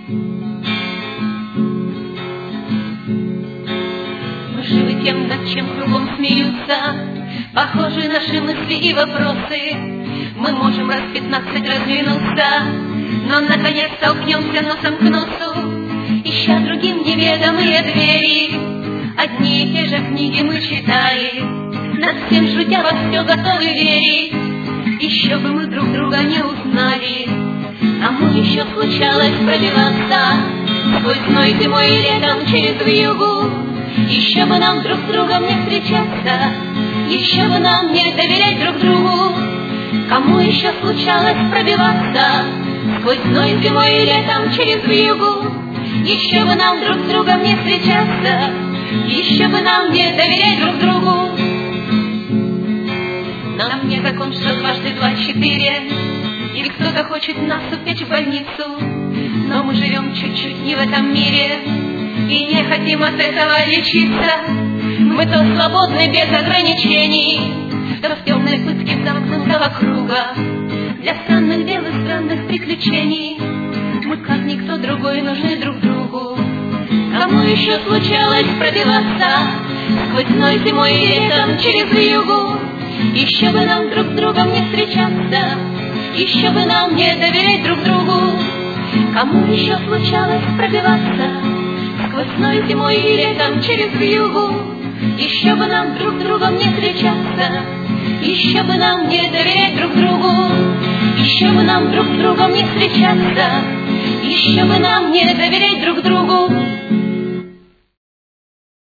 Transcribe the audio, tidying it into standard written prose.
Мы живы тем, над чем кругом смеются, похожи наши мысли и вопросы. Мы можем раз 15 раздвинуться, но наконец столкнемся носом к носу, ища другим неведомые двери. Одни и те же книги мы читаем, над всем шутя во все готовы верить. Еще бы мы друг друга не узнали, кому еще случалось пробиваться сквозь зной зимой и летом через вьюгу. Еще бы нам друг с другом не встречаться, еще бы нам не доверять друг другу. Кому еще случалось пробиваться сквозь зной зимой и летом через вьюгу. Еще бы нам друг с другом не встречаться, еще бы нам не доверять друг другу. Нам не закон, что дважды 2 — 4, или кто-то хочет нас упечь в больницу. Но мы живем чуть-чуть не в этом мире и не хотим от этого лечиться. Мы то свободны без ограничений, то в темной пытке замкнутого круга для странных дел и странных приключений. Мы, как никто другой, нужны друг другу. Кому еще случалось пробиваться сквозь зной зимой и летом через вьюгу. Еще бы нам друг с другом не встречаться, еще бы нам не доверять друг другу. Кому еще случалось пробиваться сквозь зной зимой и летом через вьюгу. Еще бы нам друг с другом не встречаться, еще бы нам не доверять друг другу. Еще бы нам друг с другом не встречаться, еще бы нам не доверять друг другу.